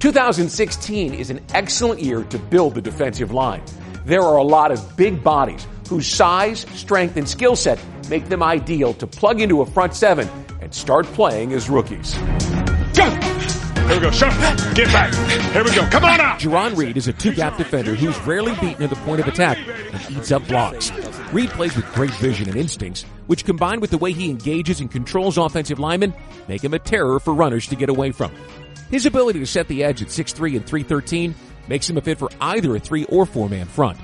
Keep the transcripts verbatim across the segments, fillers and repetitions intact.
two thousand sixteen is an excellent year to build the defensive line. There are a lot of big bodies whose size, strength, and skill set make them ideal to plug into a front seven and start playing as rookies. Go! Here we go, Sharp. Get back. Here we go. Come on out. Jerron Reed is a two-gap defender who's rarely beaten at the point of attack and eats up blocks. Reed plays with great vision and instincts, which combined with the way he engages and controls offensive linemen, make him a terror for runners to get away from. His ability to set the edge at six three and three thirteen makes him a fit for either a three or four-man front.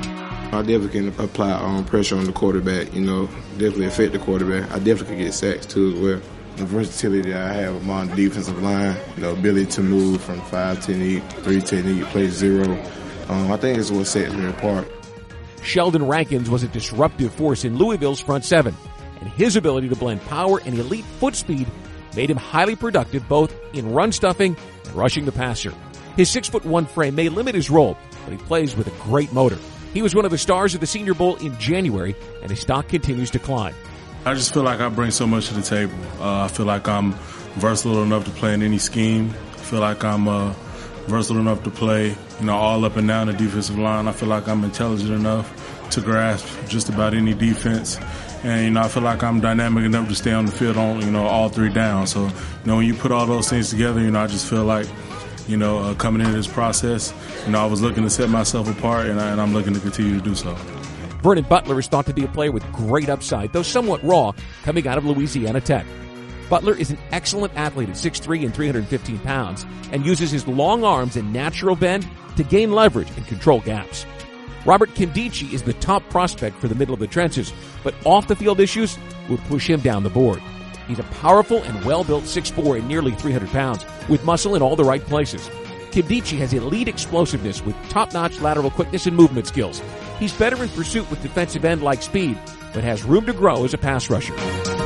I definitely can apply um, pressure on the quarterback, you know, definitely affect the quarterback. I definitely can get sacks too as well. The versatility I have among the defensive line, the ability to move from five technique, three technique, play zero, um, I think is what sets me apart. Sheldon Rankins was a disruptive force in Louisville's front seven, and his ability to blend power and elite foot speed made him highly productive both in run stuffing and rushing the passer. His six foot one frame may limit his role, but he plays with a great motor. He was one of the stars of the Senior Bowl in January, and his stock continues to climb. I just feel like I bring so much to the table. Uh, I feel like I'm versatile enough to play in any scheme. I feel like I'm uh, versatile enough to play, you know, all up and down the defensive line. I feel like I'm intelligent enough to grasp just about any defense. And, you know, I feel like I'm dynamic enough to stay on the field on, you know, all three downs. So, you know, when you put all those things together, you know, I just feel like, you know, uh, coming into this process, you know, I was looking to set myself apart, and, I, and I'm looking to continue to do so. Vernon Butler is thought to be a player with great upside, though somewhat raw, coming out of Louisiana Tech. Butler is an excellent athlete at six three and three hundred fifteen pounds and uses his long arms and natural bend to gain leverage and control gaps. Robert Nkemdiche is the top prospect for the middle of the trenches, but off-the-field issues will push him down the board. He's a powerful and well-built six four and nearly three hundred pounds, with muscle in all the right places. Nkemdiche has elite explosiveness with top-notch lateral quickness and movement skills. He's better in pursuit with defensive end-like speed, but has room to grow as a pass rusher.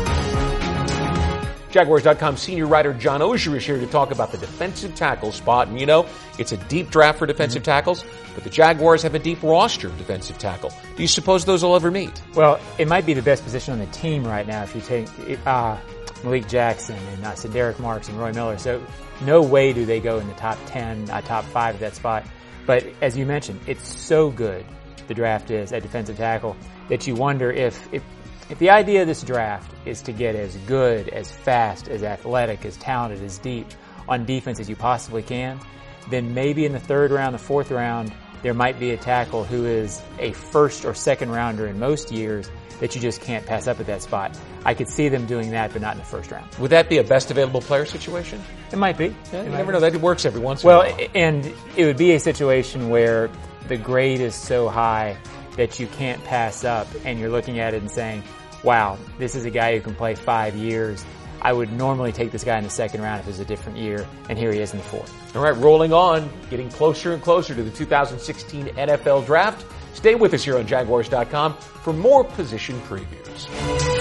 Jaguars dot com senior writer John Oehser is here to talk about the defensive tackle spot. And you know, it's a deep draft for defensive mm-hmm. tackles, but the Jaguars have a deep roster of defensive tackle. Do you suppose those will ever meet? Well, it might be the best position on the team right now if you take uh, Malik Jackson and uh, Derek Marks and Roy Miller. So no way do they go in the top ten, uh, top five at that spot. But as you mentioned, it's so good, the draft is at defensive tackle, that you wonder if, if If the idea of this draft is to get as good, as fast, as athletic, as talented, as deep on defense as you possibly can, then maybe in the third round, the fourth round, there might be a tackle who is a first or second rounder in most years that you just can't pass up at that spot. I could see them doing that, but not in the first round. Would that be a best available player situation? It might be. Yeah, it you might never be. know. That works every once well, in a while. Well, and it would be a situation where the grade is so high that you can't pass up, and you're looking at it and saying, wow, this is a guy who can play five years. I would normally take this guy in the second round if it was a different year, and here he is in the fourth. All right, rolling on, getting closer and closer to the two thousand sixteen N F L Draft. Stay with us here on Jaguars dot com for more position previews.